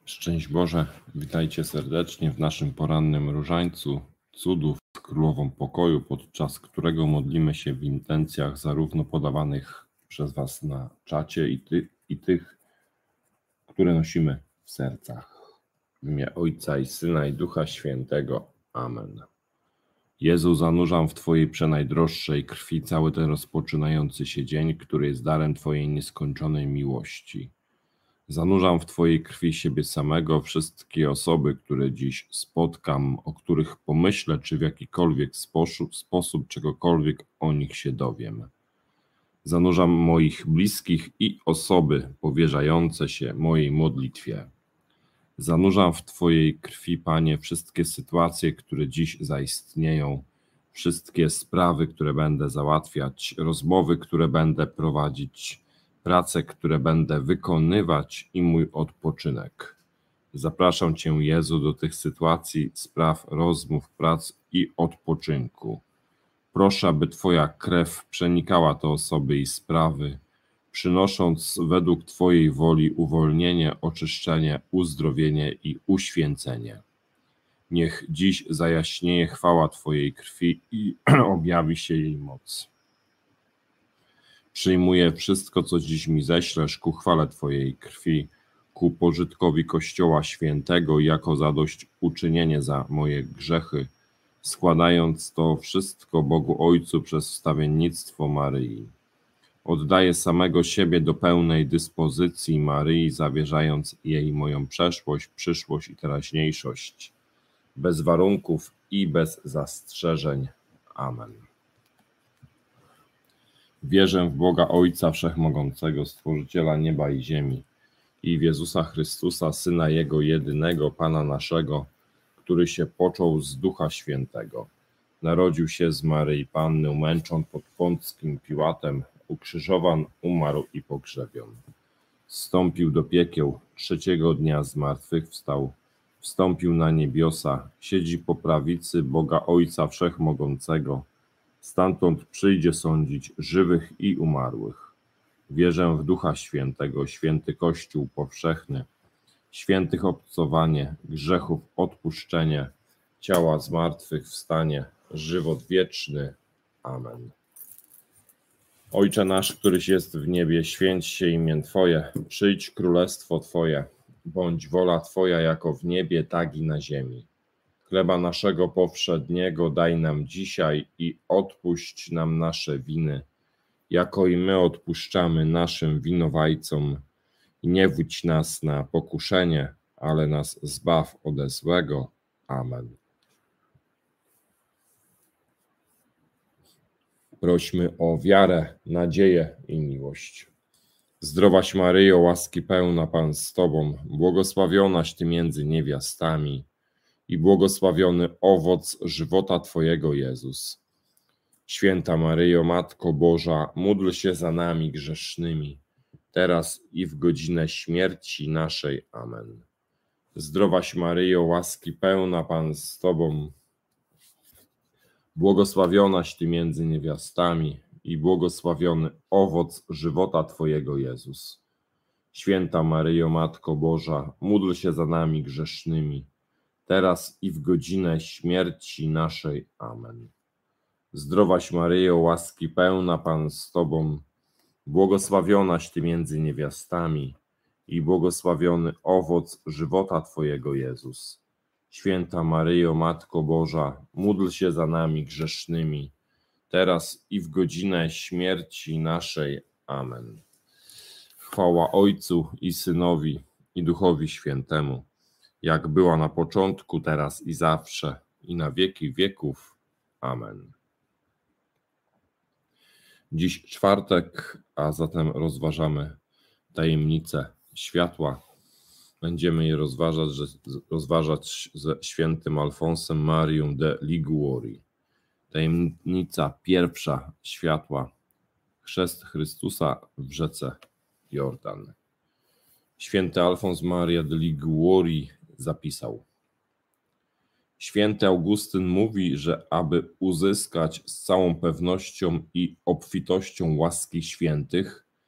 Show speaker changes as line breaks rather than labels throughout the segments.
Szczęść Boże, witajcie serdecznie w naszym porannym różańcu cudów z Królową Pokoju, podczas którego modlimy się w intencjach zarówno podawanych przez Was na czacie i tych, które nosimy w sercach. W imię Ojca i Syna i Ducha Świętego. Amen. Jezu, zanurzam w Twojej przenajdroższej krwi cały ten rozpoczynający się dzień, który jest darem Twojej nieskończonej miłości. Zanurzam w Twojej krwi siebie samego, wszystkie osoby, które dziś spotkam, o których pomyślę, czy w jakikolwiek sposób czegokolwiek o nich się dowiem. Zanurzam moich bliskich i osoby powierzające się mojej modlitwie. Zanurzam w Twojej krwi, Panie, wszystkie sytuacje, które dziś zaistnieją, wszystkie sprawy, które będę załatwiać, rozmowy, które będę prowadzić, prace, które będę wykonywać i mój odpoczynek. Zapraszam Cię, Jezu, do tych sytuacji, spraw, rozmów, prac i odpoczynku. Proszę, aby Twoja krew przenikała te osoby i sprawy, przynosząc według Twojej woli uwolnienie, oczyszczenie, uzdrowienie i uświęcenie. Niech dziś zajaśnieje chwała Twojej krwi i objawi się jej moc. Przyjmuję wszystko, co dziś mi ześlesz ku chwale Twojej krwi, ku pożytkowi Kościoła Świętego, jako zadośćuczynienie za moje grzechy, składając to wszystko Bogu Ojcu przez wstawiennictwo Maryi. Oddaję samego siebie do pełnej dyspozycji Maryi, zawierzając jej moją przeszłość, przyszłość i teraźniejszość, bez warunków i bez zastrzeżeń. Amen. Wierzę w Boga Ojca Wszechmogącego, Stworzyciela nieba i ziemi, i w Jezusa Chrystusa, Syna Jego jedynego, Pana naszego, który się począł z Ducha Świętego. Narodził się z Maryi Panny, umęczon pod Pąckim Piłatem, ukrzyżowan, umarł i pogrzebion. Zstąpił do piekieł, trzeciego dnia zmartwychwstał, wstąpił na niebiosa, siedzi po prawicy Boga Ojca Wszechmogącego, stamtąd przyjdzie sądzić żywych i umarłych. Wierzę w Ducha Świętego, święty Kościół powszechny, świętych obcowanie, grzechów odpuszczenie, ciała zmartwychwstanie, żywot wieczny. Amen. Ojcze nasz, któryś jest w niebie, święć się imię Twoje, przyjdź królestwo Twoje, bądź wola Twoja jako w niebie, tak i na ziemi. Chleba naszego powszedniego daj nam dzisiaj i odpuść nam nasze winy, jako i my odpuszczamy naszym winowajcom. I nie wódź nas na pokuszenie, ale nas zbaw ode złego. Amen. Prośmy o wiarę, nadzieję i miłość. Zdrowaś Maryjo, łaski pełna, Pan z Tobą, błogosławionaś Ty między niewiastami i błogosławiony owoc żywota Twojego, Jezus. Święta Maryjo, Matko Boża, módl się za nami grzesznymi, teraz i w godzinę śmierci naszej. Amen. Zdrowaś Maryjo, łaski pełna, Pan z Tobą, błogosławionaś Ty między niewiastami i błogosławiony owoc żywota Twojego, Jezus. Święta Maryjo, Matko Boża, módl się za nami grzesznymi, teraz i w godzinę śmierci naszej. Amen. Zdrowaś Maryjo, łaski pełna, Pan z Tobą, błogosławionaś Ty między niewiastami i błogosławiony owoc żywota Twojego, Jezus. Święta Maryjo, Matko Boża, módl się za nami grzesznymi, teraz i w godzinę śmierci naszej. Amen. Chwała Ojcu i Synowi i Duchowi Świętemu, jak była na początku, teraz i zawsze, i na wieki wieków. Amen. Dziś czwartek, a zatem rozważamy tajemnicę światła. Będziemy je rozważać ze świętym Alfonsem Marią de Liguori. Tajemnica pierwsza światła. Chrzest Chrystusa w rzece Jordan. Święty Alfons Maria de Liguori zapisał: Święty Augustyn mówi, że aby uzyskać z całą pewnością i obfitością łaski świętych,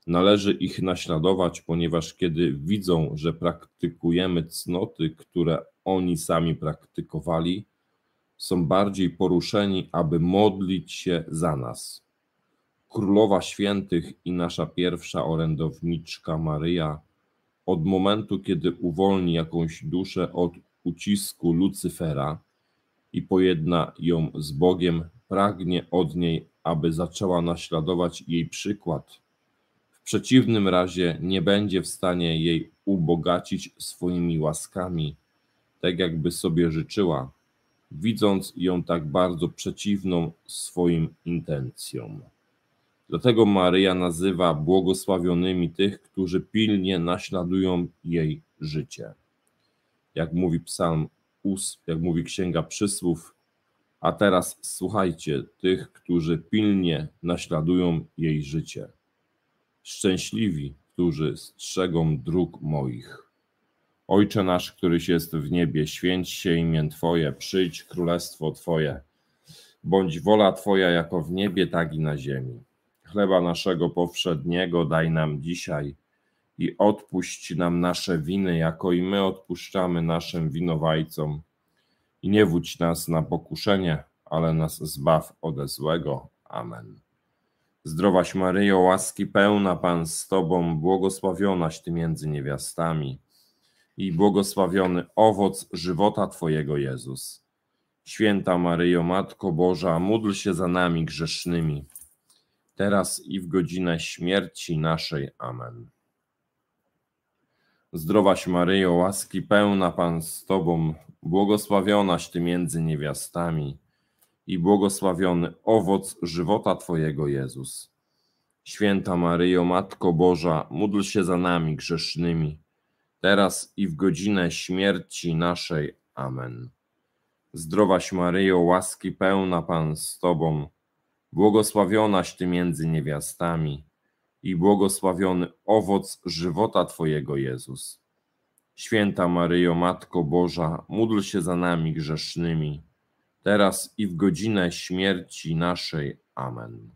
Należy ich naśladować, ponieważ kiedy widzą, że praktykujemy cnoty, które oni sami praktykowali, są bardziej poruszeni, aby modlić się za nas. Królowa Świętych i nasza pierwsza orędowniczka Maryja, od momentu, kiedy uwolni jakąś duszę od ucisku Lucyfera i pojedna ją z Bogiem, pragnie od niej, aby zaczęła naśladować jej przykład. W przeciwnym razie nie będzie w stanie jej ubogacić swoimi łaskami, tak jakby sobie życzyła, widząc ją tak bardzo przeciwną swoim intencjom. Dlatego Maryja nazywa błogosławionymi tych, którzy pilnie naśladują jej życie. Jak mówi jak mówi Księga Przysłów, a teraz słuchajcie tych, którzy pilnie naśladują jej życie. Szczęśliwi, którzy strzegą dróg moich. Ojcze nasz, któryś jest w niebie, święć się imię Twoje, przyjdź królestwo Twoje. Bądź wola Twoja jako w niebie, tak i na ziemi. Chleba naszego powszedniego daj nam dzisiaj i odpuść nam nasze winy, jako i my odpuszczamy naszym winowajcom. I nie wódź nas na pokuszenie, ale nas zbaw ode złego. Amen. Zdrowaś Maryjo, łaski pełna, Pan z Tobą, błogosławionaś Ty między niewiastami i błogosławiony owoc żywota Twojego, Jezus. Święta Maryjo, Matko Boża, módl się za nami grzesznymi, teraz i w godzinę śmierci naszej. Amen. Zdrowaś Maryjo, łaski pełna, Pan z Tobą, błogosławionaś Ty między niewiastami i błogosławiony owoc żywota Twojego, Jezus. Święta Maryjo, Matko Boża, módl się za nami grzesznymi, teraz i w godzinę śmierci naszej. Amen. Zdrowaś Maryjo, łaski pełna, Pan z Tobą, błogosławionaś Ty między niewiastami i błogosławiony owoc żywota Twojego, Jezus. Święta Maryjo, Matko Boża, módl się za nami grzesznymi, teraz i w godzinę śmierci naszej. Amen.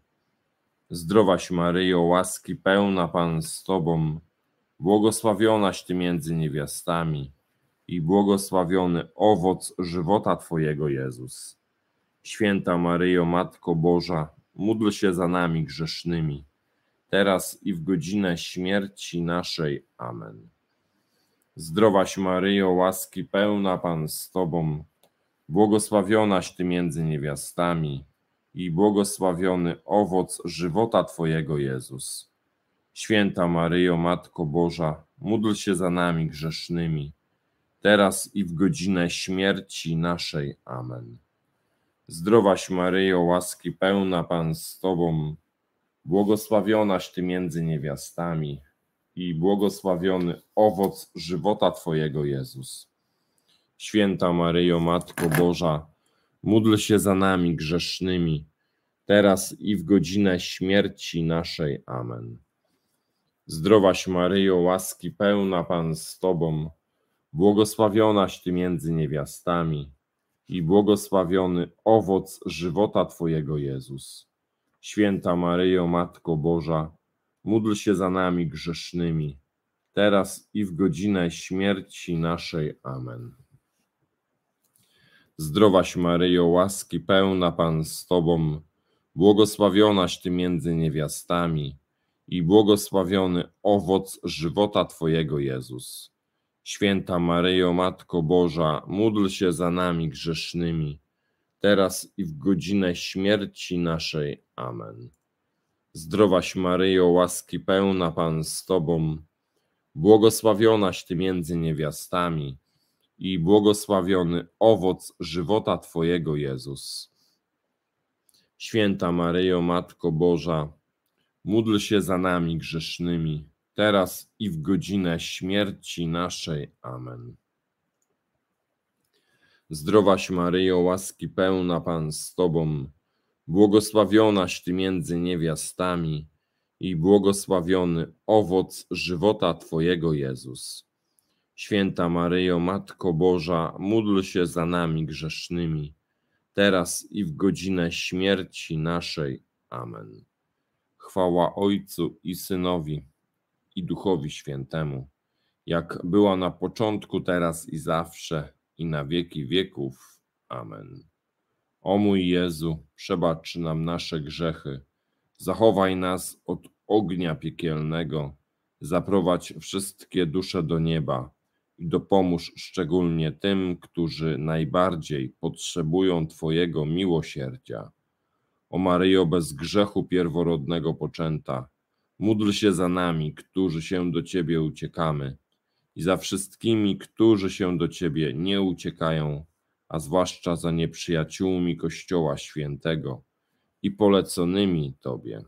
Zdrowaś Maryjo, łaski pełna, Pan z Tobą, błogosławionaś Ty między niewiastami i błogosławiony owoc żywota Twojego, Jezus. Święta Maryjo, Matko Boża, módl się za nami grzesznymi, teraz i w godzinę śmierci naszej. Amen. Zdrowaś Maryjo, łaski pełna, Pan z Tobą, błogosławionaś Ty między niewiastami i błogosławiony owoc żywota Twojego, Jezus. Święta Maryjo, Matko Boża, módl się za nami grzesznymi, teraz i w godzinę śmierci naszej. Amen. Zdrowaś Maryjo, łaski pełna, Pan z Tobą, błogosławionaś Ty między niewiastami i błogosławiony owoc żywota Twojego, Jezus. Święta Maryjo, Matko Boża, módl się za nami grzesznymi, teraz i w godzinę śmierci naszej. Amen. Zdrowaś Maryjo, łaski pełna, Pan z Tobą, błogosławionaś Ty między niewiastami i błogosławiony owoc żywota Twojego, Jezus. Święta Maryjo, Matko Boża, módl się za nami grzesznymi, teraz i w godzinę śmierci naszej. Amen. Zdrowaś Maryjo, łaski pełna, Pan z Tobą, błogosławionaś Ty między niewiastami i błogosławiony owoc żywota Twojego, Jezus. Święta Maryjo, Matko Boża, módl się za nami grzesznymi, teraz i w godzinę śmierci naszej. Amen. Zdrowaś Maryjo, łaski pełna, Pan z Tobą, błogosławionaś Ty między niewiastami i błogosławiony owoc żywota Twojego, Jezus. Święta Maryjo, Matko Boża, módl się za nami grzesznymi, teraz i w godzinę śmierci naszej. Amen. Zdrowaś Maryjo, łaski pełna, Pan z Tobą, błogosławionaś Ty między niewiastami i błogosławiony owoc żywota Twojego, Jezus. Święta Maryjo, Matko Boża, módl się za nami grzesznymi, teraz i w godzinę śmierci naszej. Amen. chwała Ojcu i Synowi, i Duchowi Świętemu, jak była na początku, teraz i zawsze, i na wieki wieków. Amen. O mój Jezu, przebacz nam nasze grzechy, zachowaj nas od ognia piekielnego, zaprowadź wszystkie dusze do nieba i dopomóż szczególnie tym, którzy najbardziej potrzebują Twojego miłosierdzia. O Maryjo, bez grzechu pierworodnego poczęta, módl się za nami, którzy się do Ciebie uciekamy, i za wszystkimi, którzy się do Ciebie nie uciekają, a zwłaszcza za nieprzyjaciółmi Kościoła Świętego i poleconymi Tobie.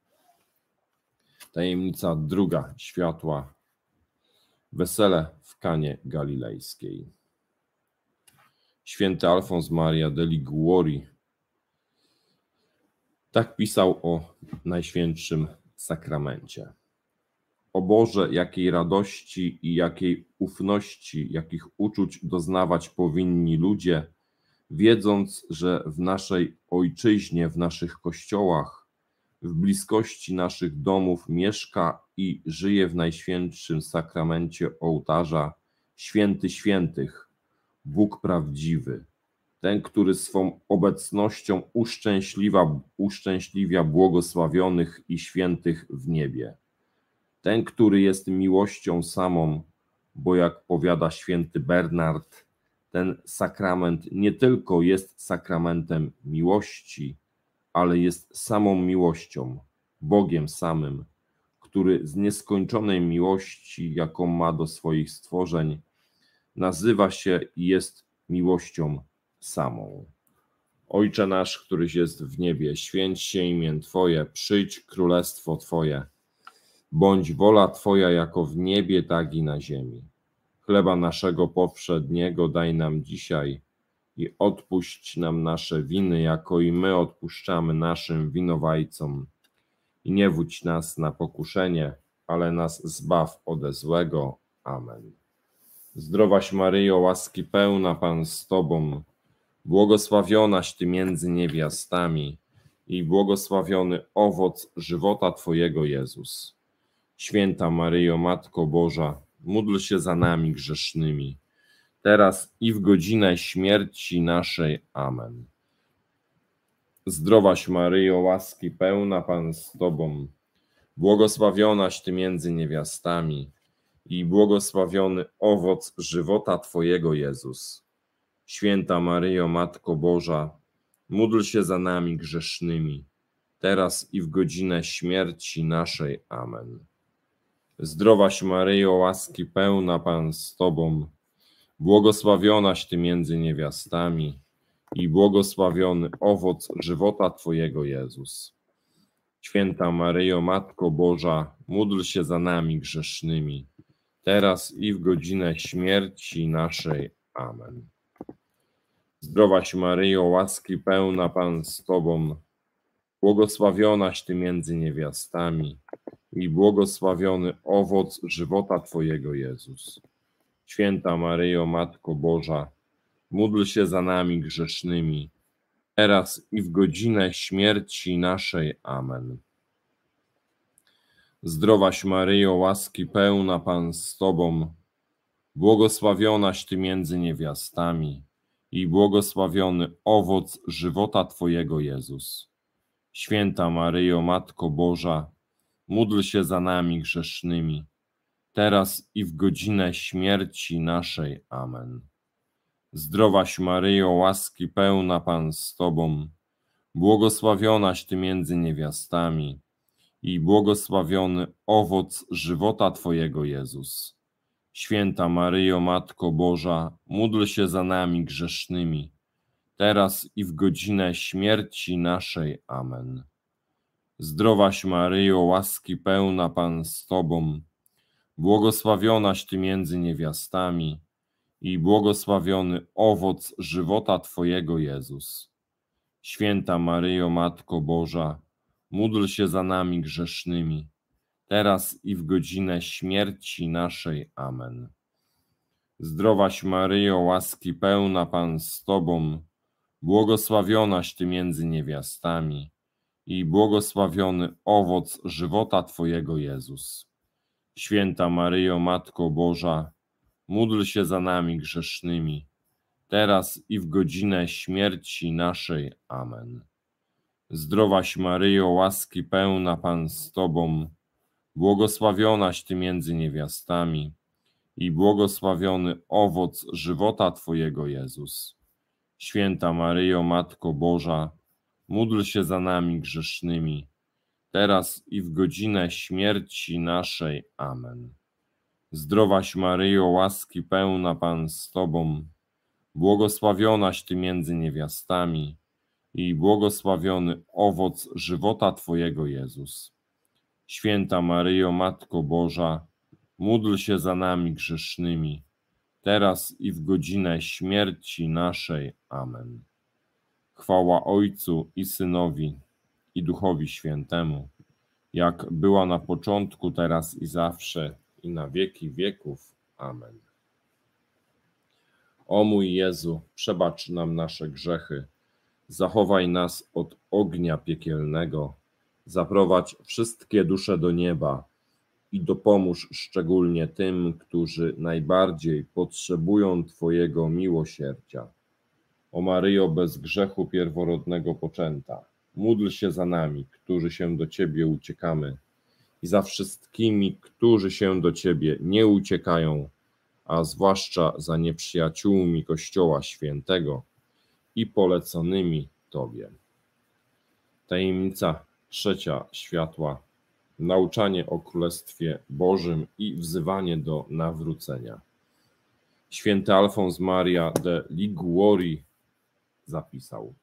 Tajemnica druga światła. Wesele w Kanie Galilejskiej. Święty Alfons Maria de Liguori tak pisał o Najświętszym Sakramencie. O Boże, jakiej radości i jakiej ufności, jakich uczuć doznawać powinni ludzie, wiedząc, że w naszej ojczyźnie, w naszych kościołach, w bliskości naszych domów mieszka i żyje w Najświętszym Sakramencie ołtarza Święty Świętych, Bóg prawdziwy, ten, który swą obecnością uszczęśliwia błogosławionych i świętych w niebie. Ten, który jest miłością samą, bo jak powiada święty Bernard, ten sakrament nie tylko jest sakramentem miłości, ale jest samą miłością, Bogiem samym, który z nieskończonej miłości, jaką ma do swoich stworzeń, nazywa się i jest miłością samą. Ojcze nasz, któryś jest w niebie, święć się imię Twoje, przyjdź królestwo Twoje. Bądź wola Twoja jako w niebie, tak i na ziemi. Chleba naszego powszedniego daj nam dzisiaj i odpuść nam nasze winy, jako i my odpuszczamy naszym winowajcom. I nie wódź nas na pokuszenie, ale nas zbaw ode złego. Amen. Zdrowaś Maryjo, łaski pełna, Pan z Tobą, błogosławionaś Ty między niewiastami i błogosławiony owoc żywota Twojego, Jezus. Święta Maryjo, Matko Boża, módl się za nami grzesznymi, teraz i w godzinę śmierci naszej. Amen. Zdrowaś Maryjo, łaski pełna, Pan z Tobą, błogosławionaś Ty między niewiastami i błogosławiony owoc żywota Twojego, Jezus. Święta Maryjo, Matko Boża, módl się za nami grzesznymi, teraz i w godzinę śmierci naszej. Amen. Zdrowaś Maryjo, łaski pełna, Pan z Tobą, błogosławionaś Ty między niewiastami i błogosławiony owoc żywota Twojego, Jezus. Święta Maryjo, Matko Boża, módl się za nami grzesznymi, teraz i w godzinę śmierci naszej. Amen. Zdrowaś Maryjo, łaski pełna, Pan z Tobą, błogosławionaś Ty między niewiastami i błogosławiony owoc żywota Twojego, Jezus. Święta Maryjo, Matko Boża, módl się za nami grzesznymi, teraz i w godzinę śmierci naszej. Amen. Zdrowaś Maryjo, łaski pełna, Pan z Tobą, błogosławionaś Ty między niewiastami i błogosławiony owoc żywota Twojego, Jezus. Święta Maryjo, Matko Boża, módl się za nami grzesznymi, teraz i w godzinę śmierci naszej. Amen. Zdrowaś Maryjo, łaski pełna, Pan z Tobą, błogosławionaś Ty między niewiastami i błogosławiony owoc żywota Twojego, Jezus. Święta Maryjo, Matko Boża, módl się za nami grzesznymi, teraz i w godzinę śmierci naszej. Amen. Zdrowaś Maryjo, łaski pełna, Pan z Tobą, błogosławionaś Ty między niewiastami i błogosławiony owoc żywota Twojego, Jezus. Święta Maryjo, Matko Boża, módl się za nami grzesznymi, teraz i w godzinę śmierci naszej. Amen. Zdrowaś Maryjo, łaski pełna, Pan z Tobą, błogosławionaś Ty między niewiastami i błogosławiony owoc żywota Twojego, Jezus. Święta Maryjo, Matko Boża, módl się za nami grzesznymi, teraz i w godzinę śmierci naszej. Amen. Zdrowaś Maryjo, łaski pełna, Pan z Tobą, błogosławionaś Ty między niewiastami i błogosławiony owoc żywota Twojego, Jezus. Święta Maryjo, Matko Boża, módl się za nami grzesznymi, teraz i w godzinę śmierci naszej. Amen. Zdrowaś Maryjo, łaski pełna, Pan z Tobą, błogosławionaś Ty między niewiastami i błogosławiony owoc żywota Twojego, Jezus. Święta Maryjo, Matko Boża, módl się za nami grzesznymi, teraz i w godzinę śmierci naszej. Amen. Chwała Ojcu i Synowi, i Duchowi Świętemu, jak była na początku, teraz i zawsze, i na wieki wieków. Amen. O mój Jezu, przebacz nam nasze grzechy, zachowaj nas od ognia piekielnego, zaprowadź wszystkie dusze do nieba i dopomóż szczególnie tym, którzy najbardziej potrzebują Twojego miłosierdzia. O Maryjo, bez grzechu pierworodnego poczęta, módl się za nami, którzy się do Ciebie uciekamy, i za wszystkimi, którzy się do Ciebie nie uciekają, a zwłaszcza za nieprzyjaciółmi Kościoła Świętego i poleconymi Tobie. Tajemnica trzecia światła. Nauczanie o Królestwie Bożym i wzywanie do nawrócenia. Święty Alfons Maria de Liguori zapisał: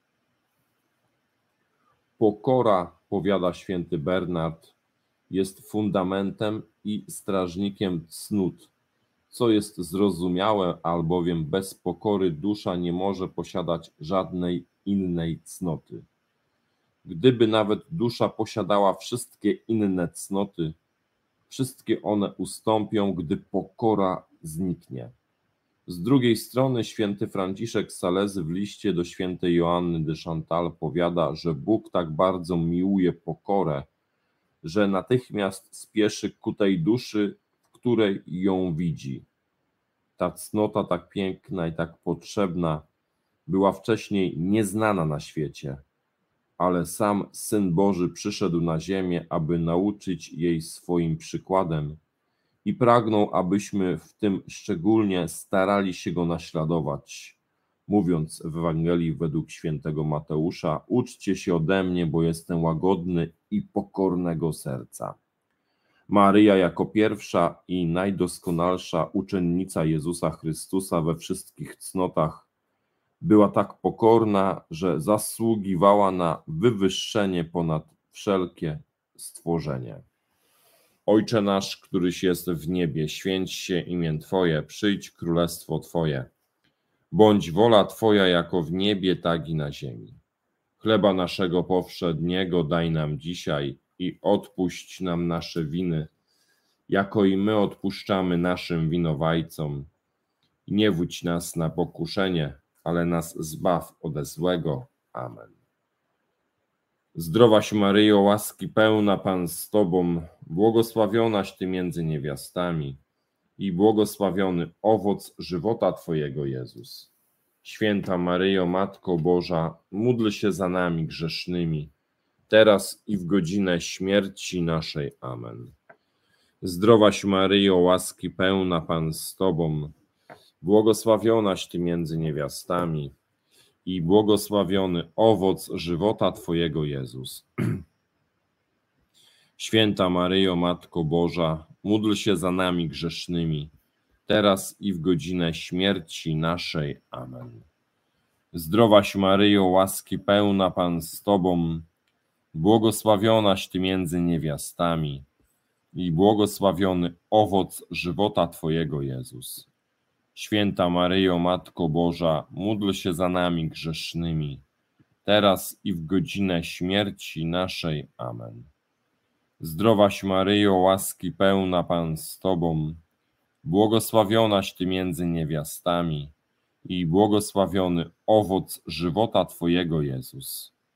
pokora, powiada święty Bernard, jest fundamentem i strażnikiem cnót, co jest zrozumiałe, albowiem bez pokory dusza nie może posiadać żadnej innej cnoty. Gdyby nawet dusza posiadała wszystkie inne cnoty, wszystkie one ustąpią, gdy pokora zniknie. Z drugiej strony święty Franciszek z Salezy w liście do świętej Joanny de Chantal powiada, że Bóg tak bardzo miłuje pokorę, że natychmiast spieszy ku tej duszy, w której ją widzi. Ta cnota tak piękna i tak potrzebna była wcześniej nieznana na świecie, ale sam Syn Boży przyszedł na ziemię, aby nauczyć jej swoim przykładem i pragnął, abyśmy w tym szczególnie starali się Go naśladować, mówiąc w Ewangelii według świętego Mateusza: uczcie się ode mnie, bo jestem łagodny i pokornego serca. Maryja jako pierwsza i najdoskonalsza uczennica Jezusa Chrystusa we wszystkich cnotach była tak pokorna, że zasługiwała na wywyższenie ponad wszelkie stworzenie. Ojcze nasz, któryś jest w niebie, święć się imię Twoje, przyjdź królestwo Twoje. Bądź wola Twoja jako w niebie, tak i na ziemi. Chleba naszego powszedniego daj nam dzisiaj i odpuść nam nasze winy, jako i my odpuszczamy naszym winowajcom. I nie wódź nas na pokuszenie, ale nas zbaw ode złego. Amen. Zdrowaś Maryjo, łaski pełna, Pan z Tobą, błogosławionaś Ty między niewiastami i błogosławiony owoc żywota Twojego, Jezus. Święta Maryjo, Matko Boża, módl się za nami grzesznymi, teraz i w godzinę śmierci naszej. Amen. Zdrowaś Maryjo, łaski pełna, Pan z Tobą, błogosławionaś Ty między niewiastami i błogosławiony owoc żywota Twojego, Jezus. Święta Maryjo, Matko Boża, módl się za nami grzesznymi, teraz i w godzinę śmierci naszej. Amen. Zdrowaś Maryjo, łaski pełna, Pan z Tobą, błogosławionaś Ty między niewiastami i błogosławiony owoc żywota Twojego, Jezus. Święta Maryjo, Matko Boża, módl się za nami grzesznymi, teraz i w godzinę śmierci naszej. Amen. Zdrowaś Maryjo, łaski pełna, Pan z Tobą, błogosławionaś Ty między niewiastami i błogosławiony owoc żywota Twojego, Jezus.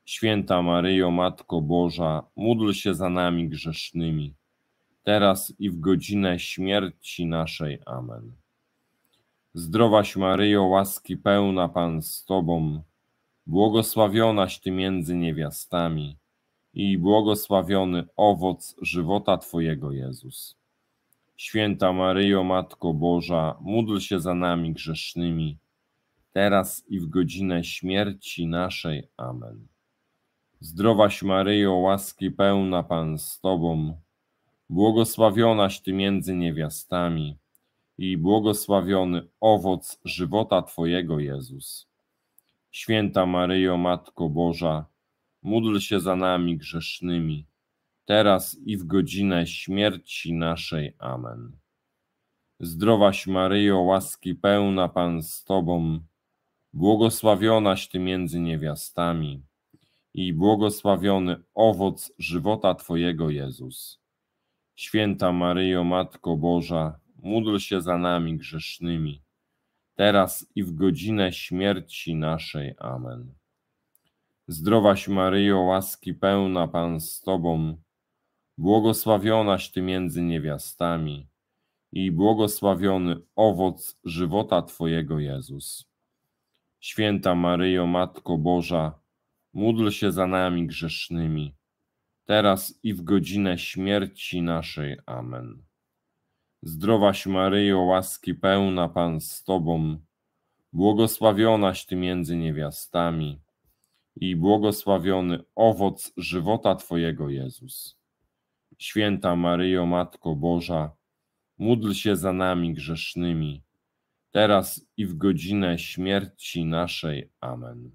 Święta Maryjo, Matko Boża, módl się za nami grzesznymi, teraz i w godzinę śmierci naszej. Amen. Zdrowaś Maryjo, łaski pełna, Pan z Tobą, błogosławionaś Ty między niewiastami i błogosławiony owoc żywota Twojego, Jezus. Święta Maryjo, Matko Boża, módl się za nami grzesznymi, teraz i w godzinę śmierci naszej. Amen. Zdrowaś Maryjo, łaski pełna, Pan z Tobą, błogosławionaś Ty między niewiastami i błogosławiony owoc żywota Twojego, Jezus. Święta Maryjo, Matko Boża, módl się za nami grzesznymi, teraz i w godzinę śmierci naszej. Amen. Zdrowaś Maryjo, łaski pełna, Pan z Tobą, błogosławionaś Ty między niewiastami i błogosławiony owoc żywota Twojego, Jezus. Święta Maryjo, Matko Boża, módl się za nami grzesznymi, teraz i w godzinę śmierci naszej. Amen. Zdrowaś Maryjo, łaski pełna, Pan z Tobą, błogosławionaś Ty między niewiastami i błogosławiony owoc żywota Twojego, Jezus. Święta Maryjo, Matko Boża, módl się za nami grzesznymi, teraz i w godzinę śmierci naszej. Amen. Zdrowaś Maryjo, łaski pełna, Pan z Tobą, błogosławionaś Ty między niewiastami i błogosławiony owoc żywota Twojego, Jezus. Święta Maryjo, Matko Boża, módl się za nami grzesznymi, teraz i w godzinę śmierci naszej. Amen.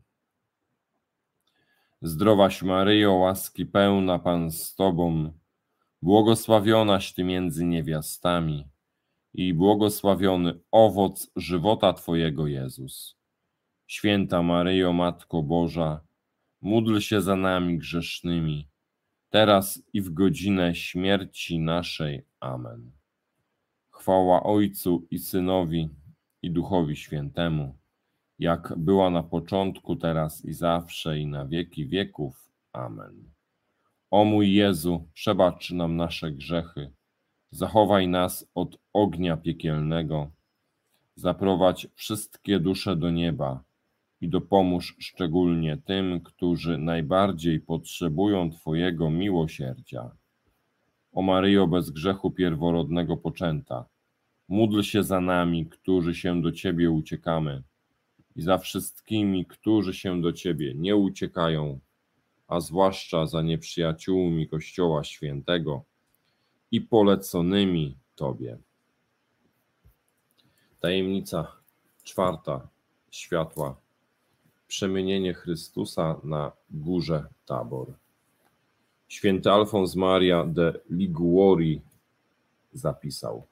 Zdrowaś Maryjo, łaski pełna, Pan z Tobą, błogosławionaś Ty między niewiastami i błogosławiony owoc żywota Twojego, Jezus. Święta Maryjo, Matko Boża, módl się za nami grzesznymi, teraz i w godzinę śmierci naszej. Amen. Chwała Ojcu i Synowi, i Duchowi Świętemu, jak była na początku, teraz i zawsze, i na wieki wieków. Amen. O mój Jezu, przebacz nam nasze grzechy, zachowaj nas od ognia piekielnego, zaprowadź wszystkie dusze do nieba i dopomóż szczególnie tym, którzy najbardziej potrzebują Twojego miłosierdzia. O Maryjo, bez grzechu pierworodnego poczęta, módl się za nami, którzy się do Ciebie uciekamy, i za wszystkimi, którzy się do Ciebie nie uciekają, a zwłaszcza za nieprzyjaciółmi Kościoła Świętego i poleconymi Tobie. Tajemnica czwarta światła. Przemienienie Chrystusa na górze Tabor. Święty Alfons Maria de Liguori zapisał: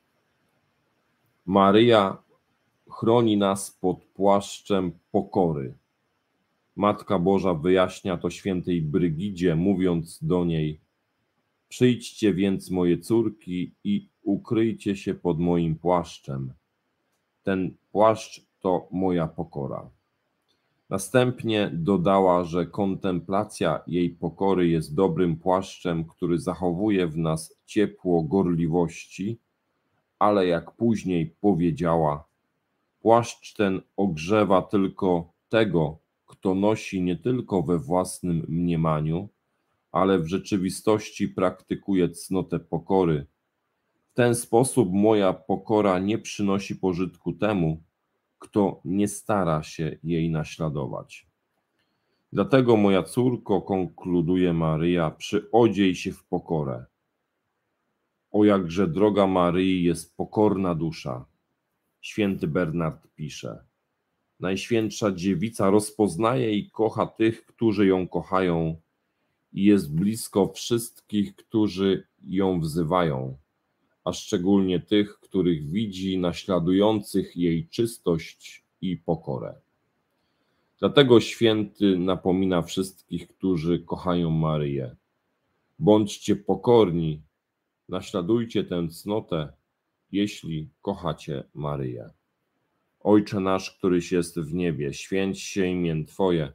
Maryja chroni nas pod płaszczem pokory. Matka Boża wyjaśnia to świętej Brygidzie, mówiąc do niej: przyjdźcie więc, moje córki, i ukryjcie się pod moim płaszczem. Ten płaszcz to moja pokora. Następnie dodała, że kontemplacja jej pokory jest dobrym płaszczem, który zachowuje w nas ciepło gorliwości, ale jak później powiedziała, płaszcz ten ogrzewa tylko tego, kto nosi nie tylko we własnym mniemaniu, ale w rzeczywistości praktykuje cnotę pokory. W ten sposób moja pokora nie przynosi pożytku temu, kto nie stara się jej naśladować. Dlatego, moja córko, konkluduje Maryja, przyodziej się w pokorę. O jakże droga Maryi jest pokorna dusza. Święty Bernard pisze: Najświętsza Dziewica rozpoznaje i kocha tych, którzy ją kochają, i jest blisko wszystkich, którzy ją wzywają, a szczególnie tych, których widzi, naśladujących jej czystość i pokorę. Dlatego święty napomina wszystkich, którzy kochają Maryję: bądźcie pokorni, naśladujcie tę cnotę, jeśli kochacie Maryję. Ojcze nasz, któryś jest w niebie, święć się imię Twoje,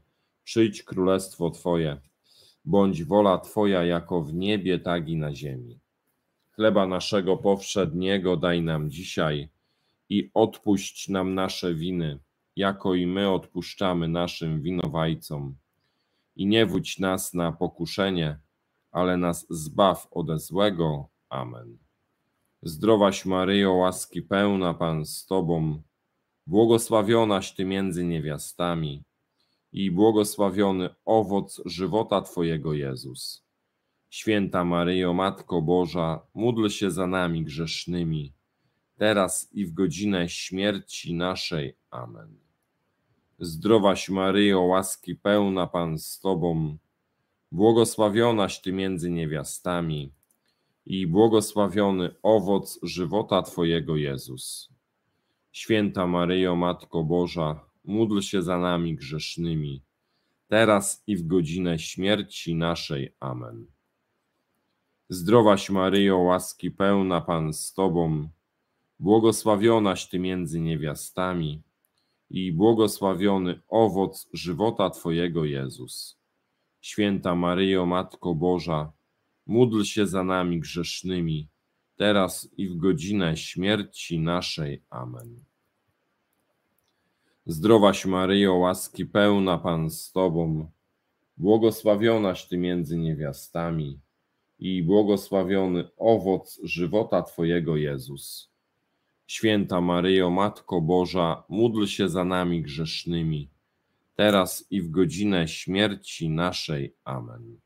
Przyjdź królestwo Twoje, bądź wola Twoja jako w niebie, tak i na ziemi. Chleba naszego powszedniego daj nam dzisiaj i odpuść nam nasze winy, jako i my odpuszczamy naszym winowajcom. I nie wódź nas na pokuszenie, ale nas zbaw ode złego. Amen. Zdrowaś Maryjo, łaski pełna, Pan z Tobą, błogosławionaś Ty między niewiastami i błogosławiony owoc żywota Twojego, Jezus. Święta Maryjo, Matko Boża, módl się za nami grzesznymi, teraz i w godzinę śmierci naszej. Amen. Zdrowaś Maryjo, łaski pełna, Pan z Tobą, błogosławionaś Ty między niewiastami i błogosławiony owoc żywota Twojego, Jezus. Święta Maryjo, Matko Boża, módl się za nami grzesznymi, teraz i w godzinę śmierci naszej. Amen. Zdrowaś Maryjo, łaski pełna, Pan z Tobą, błogosławionaś Ty między niewiastami i błogosławiony owoc żywota Twojego, Jezus. Święta Maryjo, Matko Boża, módl się za nami grzesznymi, teraz i w godzinę śmierci naszej. Amen. Zdrowaś Maryjo, łaski pełna, Pan z Tobą, błogosławionaś Ty między niewiastami i błogosławiony owoc żywota Twojego, Jezus. Święta Maryjo, Matko Boża, módl się za nami grzesznymi, teraz i w godzinę śmierci naszej. Amen.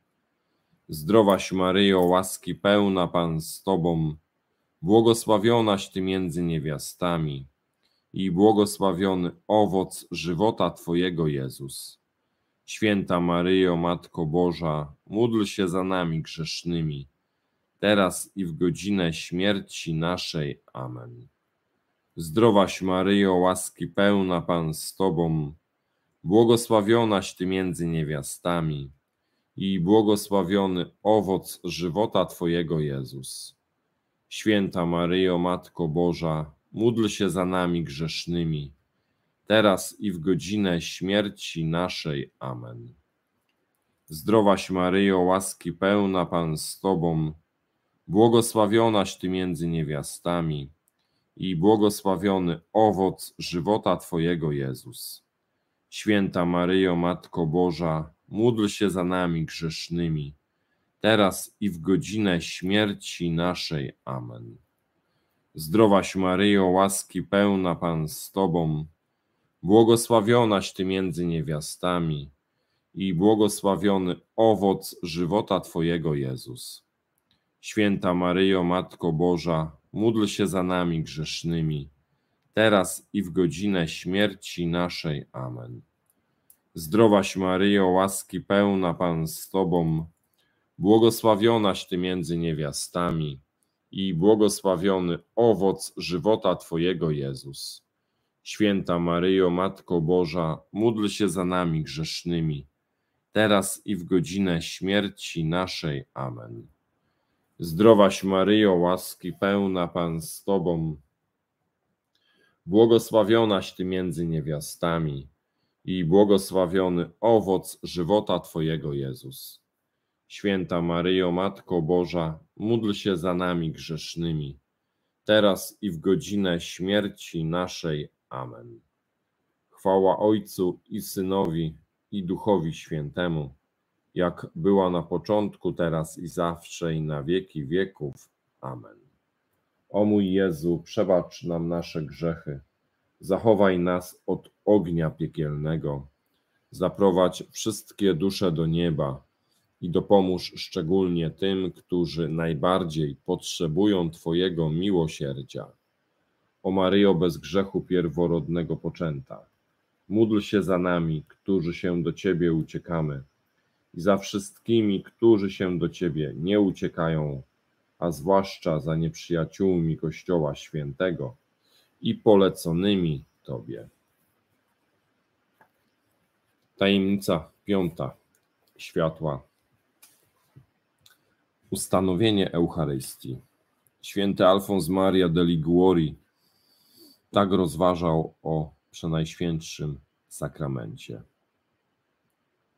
Zdrowaś Maryjo, łaski pełna, Pan z Tobą, błogosławionaś Ty między niewiastami i błogosławiony owoc żywota Twojego, Jezus. Święta Maryjo, Matko Boża, módl się za nami grzesznymi, teraz i w godzinę śmierci naszej. Amen. Zdrowaś Maryjo, łaski pełna, Pan z Tobą, błogosławionaś Ty między niewiastami i błogosławiony owoc żywota Twojego, Jezus. Święta Maryjo, Matko Boża, módl się za nami grzesznymi, teraz i w godzinę śmierci naszej. Amen. Zdrowaś Maryjo, łaski pełna, Pan z Tobą, błogosławionaś Ty między niewiastami i błogosławiony owoc żywota Twojego, Jezus. Święta Maryjo, Matko Boża, módl się za nami grzesznymi, teraz i w godzinę śmierci naszej. Amen. Zdrowaś Maryjo, łaski pełna, Pan z Tobą, błogosławionaś Ty między niewiastami i błogosławiony owoc żywota Twojego, Jezus. Święta Maryjo, Matko Boża, módl się za nami grzesznymi, teraz i w godzinę śmierci naszej. Amen. Zdrowaś Maryjo, łaski pełna, Pan z Tobą, błogosławionaś Ty między niewiastami i błogosławiony owoc żywota Twojego, Jezus. Święta Maryjo, Matko Boża, módl się za nami grzesznymi, teraz i w godzinę śmierci naszej. Amen. Zdrowaś Maryjo, łaski pełna, Pan z Tobą, błogosławionaś Ty między niewiastami i błogosławiony owoc żywota Twojego, Jezus. Święta Maryjo, Matko Boża, módl się za nami grzesznymi, teraz i w godzinę śmierci naszej. Amen. Chwała Ojcu i Synowi, i Duchowi Świętemu, jak była na początku, teraz i zawsze, i na wieki wieków. Amen. O mój Jezu, przebacz nam nasze grzechy, zachowaj nas od ognia piekielnego, zaprowadź wszystkie dusze do nieba i dopomóż szczególnie tym, którzy najbardziej potrzebują Twojego miłosierdzia. O Maryjo, bez grzechu pierworodnego poczęta, módl się za nami, którzy się do Ciebie uciekamy, i za wszystkimi, którzy się do Ciebie nie uciekają, a zwłaszcza za nieprzyjaciółmi Kościoła Świętego i poleconymi Tobie. Tajemnica 5. Światła. Ustanowienie Eucharystii. Święty Alfons Maria de Liguori tak rozważał o Przenajświętszym Sakramencie.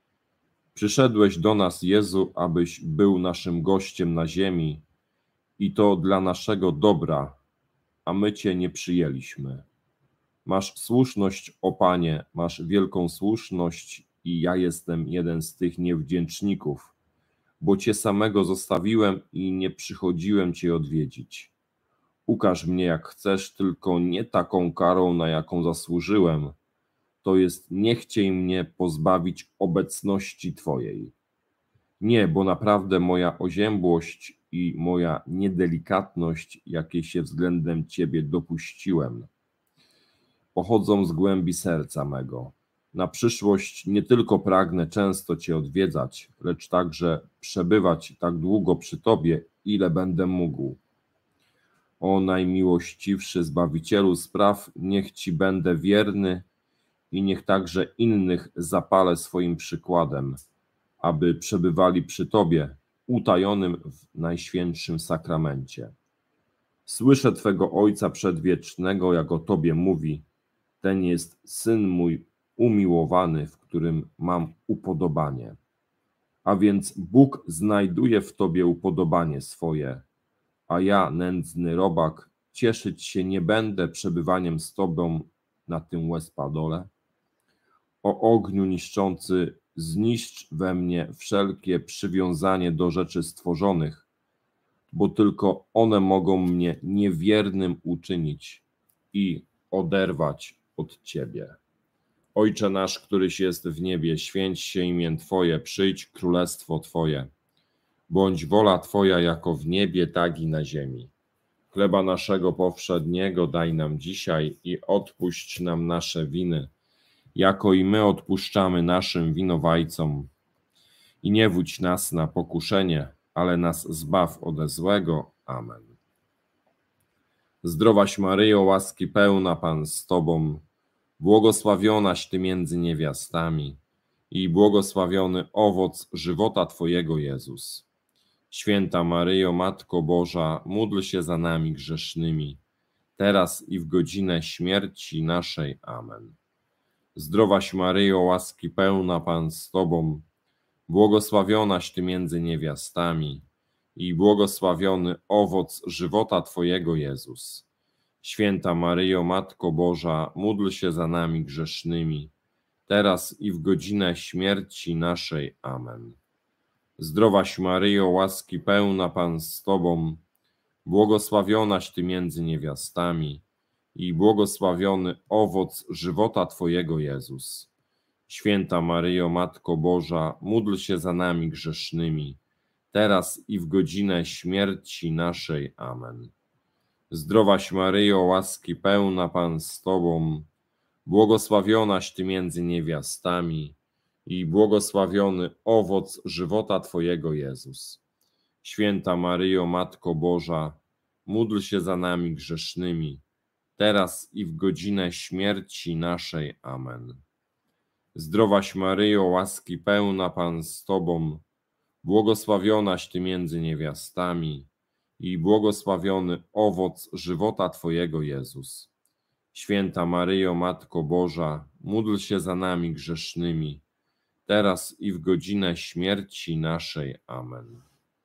Przyszedłeś do nas, Jezu, abyś był naszym gościem na ziemi i to dla naszego dobra, a my Cię nie przyjęliśmy. Masz słuszność, o Panie, masz wielką słuszność i ja jestem jeden z tych niewdzięczników, bo Cię samego zostawiłem i nie przychodziłem Cię odwiedzić. Ukaż mnie jak chcesz, tylko nie taką karą, na jaką zasłużyłem, to jest nie chciej mnie pozbawić obecności Twojej. Nie, bo naprawdę moja oziębłość i moja niedelikatność, jakie się względem Ciebie dopuściłem, pochodzą z głębi serca mego. Na przyszłość nie tylko pragnę często Cię odwiedzać, lecz także przebywać tak długo przy Tobie, ile będę mógł. O najmiłościwszy Zbawicielu spraw, niech Ci będę wierny i niech także innych zapalę swoim przykładem, aby przebywali przy Tobie, utajonym w Najświętszym Sakramencie. Słyszę Twego Ojca Przedwiecznego, jak o Tobie mówi, ten jest Syn mój umiłowany, w którym mam upodobanie. A więc Bóg znajduje w Tobie upodobanie swoje, a ja, nędzny robak, cieszyć się nie będę przebywaniem z Tobą na tym łez-padole. O ogniu niszczący, zniszcz we mnie wszelkie przywiązanie do rzeczy stworzonych, bo tylko one mogą mnie niewiernym uczynić i oderwać od Ciebie. Ojcze nasz, któryś jest w niebie, święć się imię Twoje, przyjdź królestwo Twoje. Bądź wola Twoja jako w niebie, tak i na ziemi. Chleba naszego powszedniego daj nam dzisiaj i odpuść nam nasze winy, jako i my odpuszczamy naszym winowajcom. I nie wódź nas na pokuszenie, ale nas zbaw ode złego. Amen. Zdrowaś Maryjo, łaski pełna, Pan z Tobą, błogosławionaś Ty między niewiastami i błogosławiony owoc żywota Twojego, Jezus. Święta Maryjo, Matko Boża, módl się za nami grzesznymi, teraz i w godzinę śmierci naszej. Amen. Zdrowaś Maryjo, łaski pełna, Pan z Tobą, błogosławionaś Ty między niewiastami i błogosławiony owoc żywota Twojego, Jezus. Święta Maryjo, Matko Boża, módl się za nami grzesznymi, teraz i w godzinę śmierci naszej. Amen. Zdrowaś Maryjo, łaski pełna, Pan z Tobą, błogosławionaś Ty między niewiastami i błogosławiony owoc żywota Twojego, Jezus. Święta Maryjo, Matko Boża, módl się za nami grzesznymi, teraz i w godzinę śmierci naszej. Amen. Zdrowaś Maryjo, łaski pełna, Pan z Tobą, błogosławionaś Ty między niewiastami i błogosławiony owoc żywota Twojego, Jezus. Święta Maryjo, Matko Boża, módl się za nami grzesznymi, teraz i w godzinę śmierci naszej. Amen. Zdrowaś Maryjo, łaski pełna, Pan z Tobą, błogosławionaś Ty między niewiastami i błogosławiony owoc żywota Twojego, Jezus. Święta Maryjo, Matko Boża, módl się za nami grzesznymi, teraz i w godzinę śmierci naszej. Amen.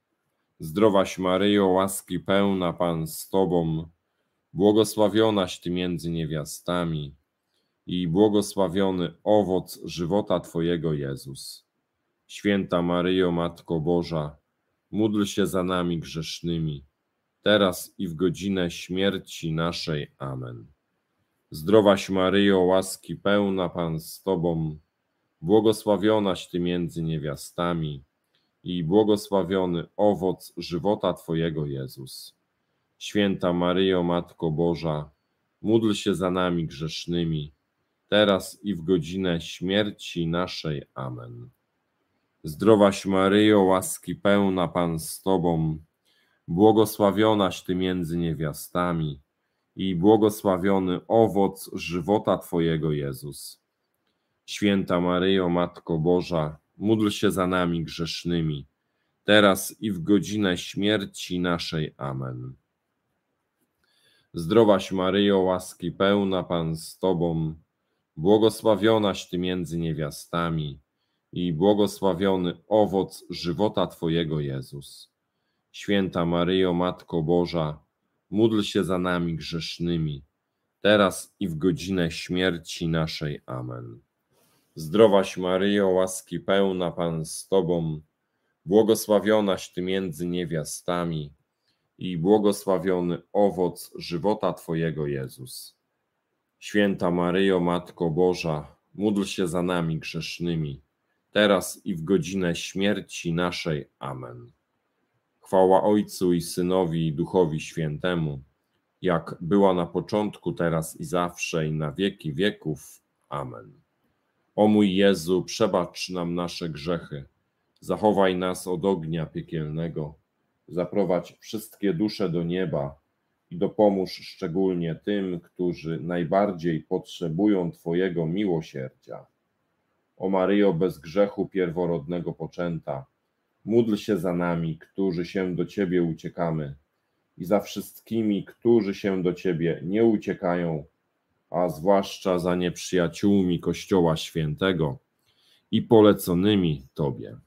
Zdrowaś Maryjo, łaski pełna, Pan z Tobą, błogosławionaś Ty między niewiastami i błogosławiony owoc żywota Twojego, Jezus. Święta Maryjo, Matko Boża, módl się za nami grzesznymi, teraz i w godzinę śmierci naszej. Amen. Zdrowaś Maryjo, łaski pełna, Pan z Tobą, błogosławionaś Ty między niewiastami i błogosławiony owoc żywota Twojego, Jezus. Święta Maryjo, Matko Boża, módl się za nami grzesznymi, teraz i w godzinę śmierci naszej. Amen. Zdrowaś Maryjo, łaski pełna, Pan z Tobą, błogosławionaś Ty między niewiastami i błogosławiony owoc żywota Twojego, Jezus. Święta Maryjo, Matko Boża, módl się za nami grzesznymi, teraz i w godzinę śmierci naszej. Amen. Zdrowaś Maryjo, łaski pełna, Pan z Tobą, błogosławionaś Ty między niewiastami i błogosławiony owoc żywota Twojego, Jezus. Święta Maryjo, Matko Boża, módl się za nami grzesznymi, teraz i w godzinę śmierci naszej. Amen. Zdrowaś Maryjo, łaski pełna, Pan z Tobą, błogosławionaś Ty między niewiastami i błogosławiony owoc żywota Twojego, Jezus. Święta Maryjo, Matko Boża, módl się za nami grzesznymi, teraz i w godzinę śmierci naszej. Amen. Chwała Ojcu i Synowi i Duchowi Świętemu, jak była na początku, teraz i zawsze, i na wieki wieków. Amen. O mój Jezu, przebacz nam nasze grzechy, zachowaj nas od ognia piekielnego, zaprowadź wszystkie dusze do nieba i dopomóż szczególnie tym, którzy najbardziej potrzebują Twojego miłosierdzia. O Maryjo, bez grzechu pierworodnego poczęta, módl się za nami, którzy się do Ciebie uciekamy, i za wszystkimi, którzy się do Ciebie nie uciekają, a zwłaszcza za nieprzyjaciółmi Kościoła Świętego i poleconymi Tobie.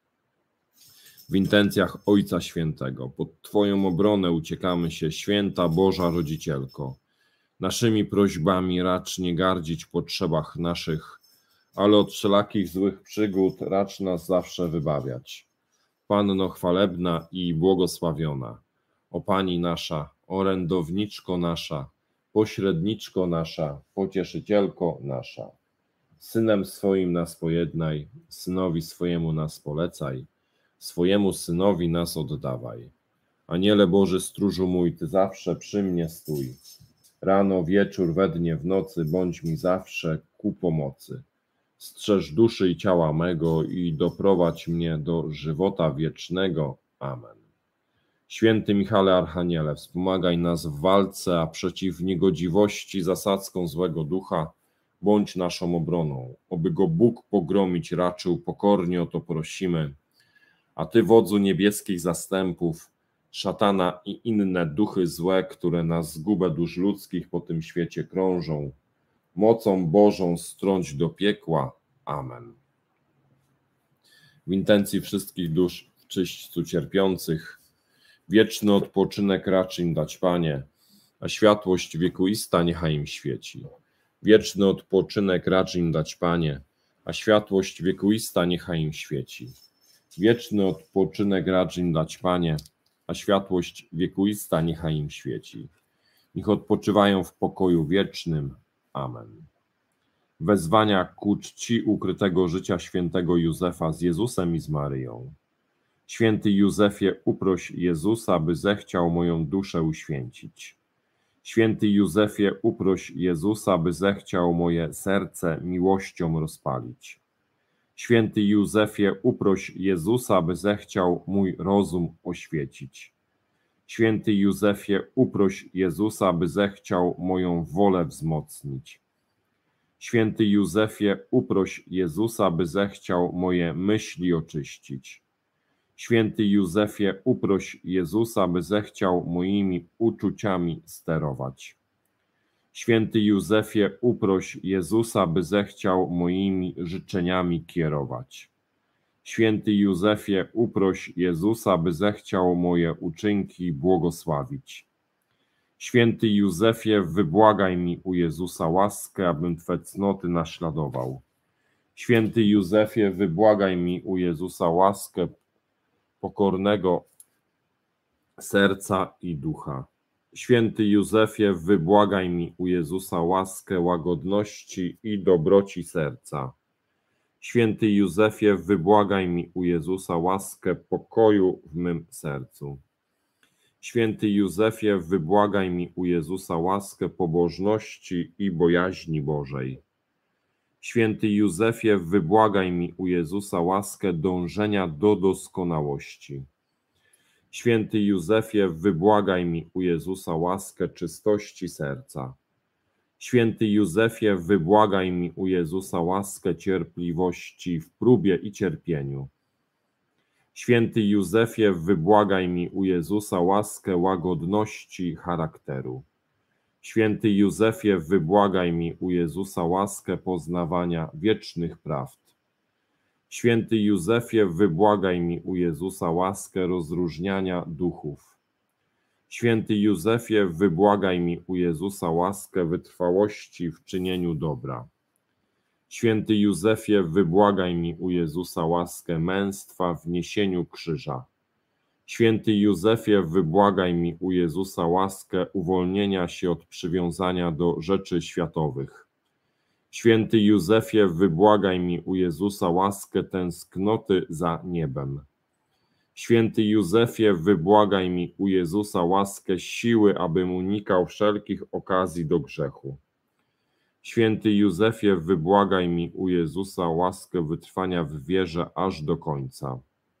W intencjach Ojca Świętego, pod Twoją obronę uciekamy się, Święta Boża Rodzicielko. Naszymi prośbami racz nie gardzić potrzebach naszych, ale od wszelakich złych przygód racz nas zawsze wybawiać. Panno chwalebna i błogosławiona, o Pani nasza, orędowniczko nasza, pośredniczko nasza, pocieszycielko nasza. Synem swoim nas pojednaj, synowi swojemu nas polecaj, swojemu synowi nas oddawaj. Aniele Boży, stróżu mój, Ty zawsze przy mnie stój. Rano, wieczór, we dnie, w nocy, bądź mi zawsze ku pomocy. Strzeż duszy i ciała mego i doprowadź mnie do żywota wiecznego. Amen. Święty Michale Archaniele, wspomagaj nas w walce, a przeciw niegodziwości zasadzką złego ducha bądź naszą obroną. Oby go Bóg pogromić raczył, pokornie o to prosimy. A Ty, wodzu niebieskich zastępów, szatana i inne duchy złe, które na zgubę dusz ludzkich po tym świecie krążą, mocą Bożą strąć do piekła. Amen. W intencji wszystkich dusz w czyśćcu cierpiących, wieczny odpoczynek racz im dać, Panie, a światłość wiekuista niechaj im świeci. Wieczny odpoczynek racz im dać, Panie, a światłość wiekuista niechaj im świeci. Wieczny odpoczynek racz im dać, Panie, a światłość wiekuista niechaj im świeci. Niech odpoczywają w pokoju wiecznym. Amen. Wezwania ku czci ukrytego życia świętego Józefa z Jezusem i z Maryją. Święty Józefie, uproś Jezusa, by zechciał moją duszę uświęcić. Święty Józefie, uproś Jezusa, by zechciał moje serce miłością rozpalić. Święty Józefie, uproś Jezusa, by zechciał mój rozum oświecić. Święty Józefie, uproś Jezusa, by zechciał moją wolę wzmocnić. Święty Józefie, uproś Jezusa, by zechciał moje myśli oczyścić. Święty Józefie, uproś Jezusa, by zechciał moimi uczuciami sterować. Święty Józefie, uproś Jezusa, by zechciał moimi życzeniami kierować. Święty Józefie, uproś Jezusa, by zechciał moje uczynki błogosławić. Święty Józefie, wybłagaj mi u Jezusa łaskę, abym Twe cnoty naśladował. Święty Józefie, wybłagaj mi u Jezusa łaskę pokornego serca i ducha. Święty Józefie, wybłagaj mi u Jezusa łaskę łagodności i dobroci serca. Święty Józefie, wybłagaj mi u Jezusa łaskę pokoju w mym sercu. Święty Józefie, wybłagaj mi u Jezusa łaskę pobożności i bojaźni Bożej. Święty Józefie, wybłagaj mi u Jezusa łaskę dążenia do doskonałości. Święty Józefie, wybłagaj mi u Jezusa łaskę czystości serca. Święty Józefie, wybłagaj mi u Jezusa łaskę cierpliwości w próbie i cierpieniu. Święty Józefie, wybłagaj mi u Jezusa łaskę łagodności charakteru. Święty Józefie, wybłagaj mi u Jezusa łaskę poznawania wiecznych prawd. Święty Józefie, wybłagaj mi u Jezusa łaskę rozróżniania duchów. Święty Józefie, wybłagaj mi u Jezusa łaskę wytrwałości w czynieniu dobra. Święty Józefie, wybłagaj mi u Jezusa łaskę męstwa w niesieniu krzyża. Święty Józefie, wybłagaj mi u Jezusa łaskę uwolnienia się od przywiązania do rzeczy światowych. Święty Józefie, wybłagaj mi u Jezusa łaskę tęsknoty za niebem. Święty Józefie, wybłagaj mi u Jezusa łaskę siły, abym unikał wszelkich okazji do grzechu. Święty Józefie, wybłagaj mi u Jezusa łaskę wytrwania w wierze aż do końca.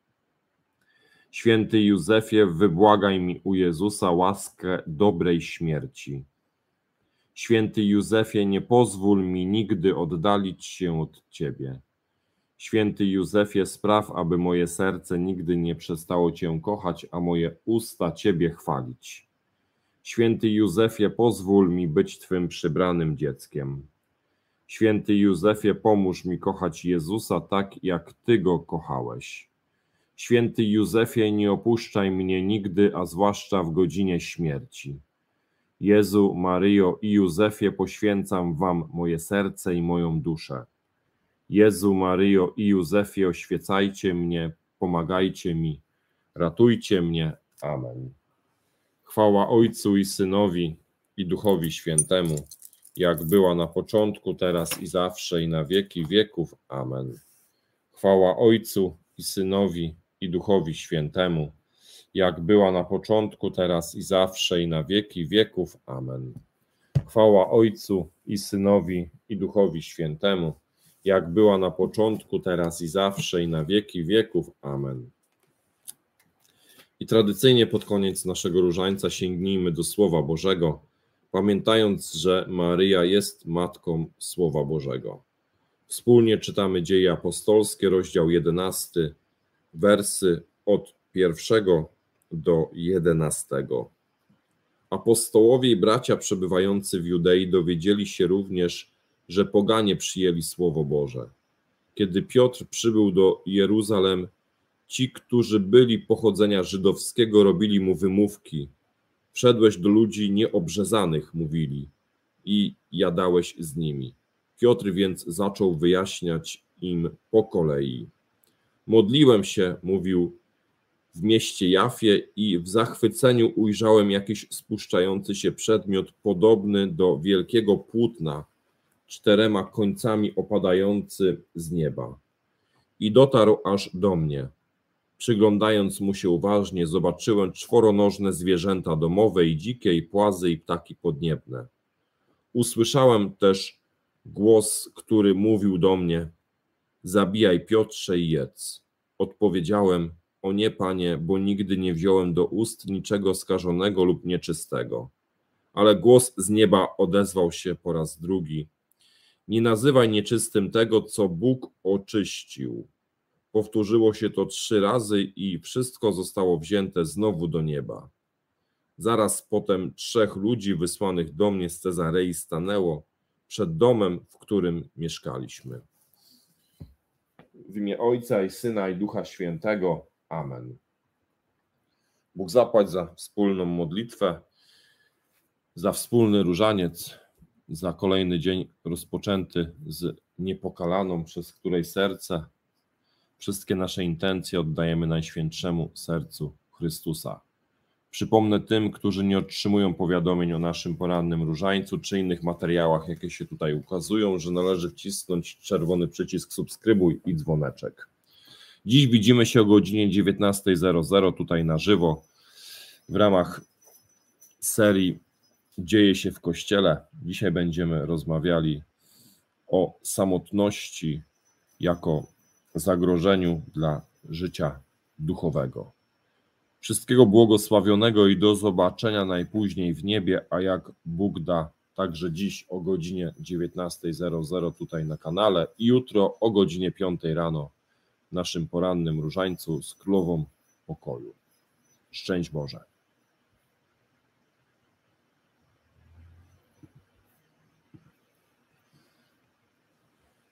Święty Józefie, wybłagaj mi u Jezusa łaskę dobrej śmierci. Święty Józefie, nie pozwól mi nigdy oddalić się od Ciebie. Święty Józefie, spraw, aby moje serce nigdy nie przestało Cię kochać, a moje usta Ciebie chwalić. Święty Józefie, pozwól mi być Twym przybranym dzieckiem. Święty Józefie, pomóż mi kochać Jezusa tak, jak Ty Go kochałeś. Święty Józefie, nie opuszczaj mnie nigdy, a zwłaszcza w godzinie śmierci. Jezu, Maryjo i Józefie, poświęcam Wam moje serce i moją duszę. Jezu, Maryjo i Józefie, oświecajcie mnie, pomagajcie mi, ratujcie mnie. Amen. Chwała Ojcu i Synowi, i Duchowi Świętemu, jak była na początku, teraz i zawsze, i na wieki wieków. Amen. Chwała Ojcu i Synowi, i Duchowi Świętemu, jak była na początku, teraz i zawsze, i na wieki wieków. Amen. Chwała Ojcu i Synowi, i Duchowi Świętemu, jak była na początku, teraz i zawsze, i na wieki wieków. Amen. I tradycyjnie pod koniec naszego różańca sięgnijmy do Słowa Bożego, pamiętając, że Maryja jest Matką Słowa Bożego. Wspólnie czytamy Dzieje Apostolskie, rozdział 11, wersy od 1 do 11. Apostołowie i bracia przebywający w Judei dowiedzieli się również, że poganie przyjęli Słowo Boże. Kiedy Piotr przybył do Jeruzalem, ci, którzy byli pochodzenia żydowskiego, robili mu wymówki. Wszedłeś do ludzi nieobrzezanych, mówili, i jadałeś z nimi. Piotr więc zaczął wyjaśniać im po kolei. Modliłem się, mówił, w mieście Jafie i w zachwyceniu ujrzałem jakiś spuszczający się przedmiot podobny do wielkiego płótna, 4 końcami opadający z nieba. I dotarł aż do mnie. Przyglądając mu się uważnie, zobaczyłem 4nożne zwierzęta domowe i dzikie, i płazy, i ptaki podniebne. Usłyszałem też głos, który mówił do mnie: zabijaj, Piotrze, i jedz. Odpowiedziałem: o nie, Panie, bo nigdy nie wziąłem do ust niczego skażonego lub nieczystego. Ale głos z nieba odezwał się po raz drugi: nie nazywaj nieczystym tego, co Bóg oczyścił. Powtórzyło się to 3 razy i wszystko zostało wzięte znowu do nieba. Zaraz potem 3 ludzi wysłanych do mnie z Cezarei stanęło przed domem, w którym mieszkaliśmy. W imię Ojca i Syna, i Ducha Świętego. Amen. Bóg zapłać za wspólną modlitwę, za wspólny różaniec, za kolejny dzień rozpoczęty z niepokalaną, przez której serce wszystkie nasze intencje oddajemy Najświętszemu Sercu Chrystusa. Przypomnę tym, którzy nie otrzymują powiadomień o naszym porannym różańcu czy innych materiałach, jakie się tutaj ukazują, że należy wcisnąć czerwony przycisk subskrybuj i dzwoneczek. Dziś widzimy się o godzinie 19:00 tutaj na żywo w ramach serii Dzieje się w Kościele. Dzisiaj będziemy rozmawiali o samotności jako zagrożeniu dla życia duchowego. Wszystkiego błogosławionego i do zobaczenia najpóźniej w niebie, a jak Bóg da, także dziś o godzinie 19:00 tutaj na kanale i jutro o godzinie 5 rano w naszym porannym różańcu z Królową Pokoju. Szczęść Boże.